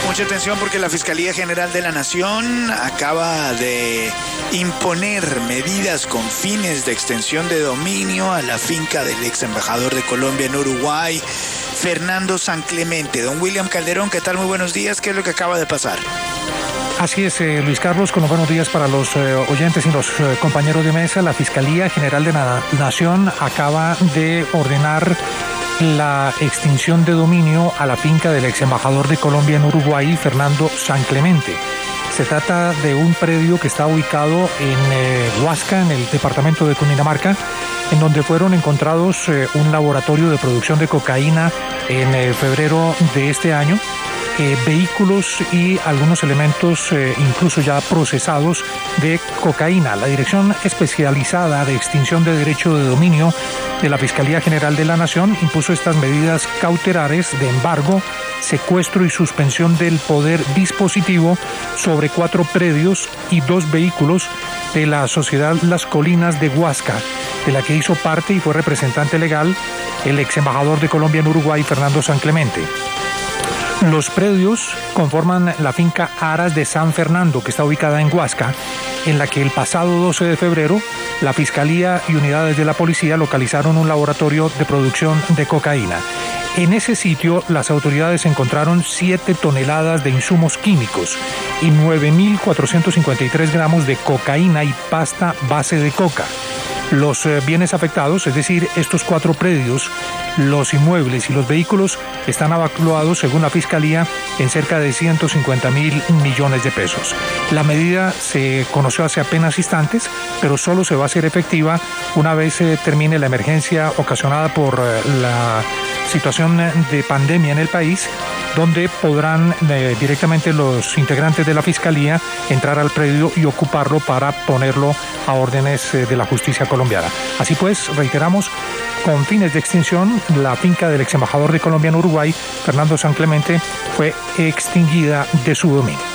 Mucha atención porque la Fiscalía General de la Nación acaba de imponer medidas con fines de extensión de dominio a la finca del ex embajador de Colombia en Uruguay, Fernando San Clemente. Don William Calderón, ¿qué tal? Muy buenos días. ¿Qué es lo que acaba de pasar? Así es, Luis Carlos, con los buenos días para los oyentes y los compañeros de mesa. La Fiscalía General de la Nación acaba de ordenar la extinción de dominio a la finca del ex embajador de Colombia en Uruguay, Fernando San Clemente. Se trata de un predio que está ubicado en Huasca, en el departamento de Cundinamarca, en donde fueron encontrados un laboratorio de producción de cocaína en febrero de este año, vehículos y algunos elementos incluso ya procesados de cocaína. La Dirección Especializada de Extinción de Derecho de Dominio de la Fiscalía General de la Nación impuso estas medidas cautelares de embargo, secuestro y suspensión del poder dispositivo sobre 4 predios y 2 vehículos de la sociedad Las Colinas de Huasca, de la que hizo parte y fue representante legal el ex embajador de Colombia en Uruguay, Fernando San Clemente. Los predios conforman la finca Aras de San Fernando, que está ubicada en Huasca, en la que el pasado 12 de febrero la Fiscalía y unidades de la policía localizaron un laboratorio de producción de cocaína. En ese sitio, las autoridades encontraron 7 toneladas de insumos químicos y 9.453 gramos de cocaína y pasta base de coca. Los bienes afectados, es decir, estos 4 predios, los inmuebles y los vehículos, están evaluados, según la Fiscalía, en cerca de 150.000 millones de pesos. La medida se conoció hace apenas instantes, pero solo se va a hacer efectiva una vez termine la emergencia ocasionada por la situación de pandemia en el país, donde podrán directamente los integrantes de la Fiscalía entrar al predio y ocuparlo para ponerlo a órdenes de la justicia colombiana. Así pues, reiteramos, con fines de extinción, la finca del ex embajador de Colombia en Uruguay, Fernando San Clemente, fue extinguida de su dominio.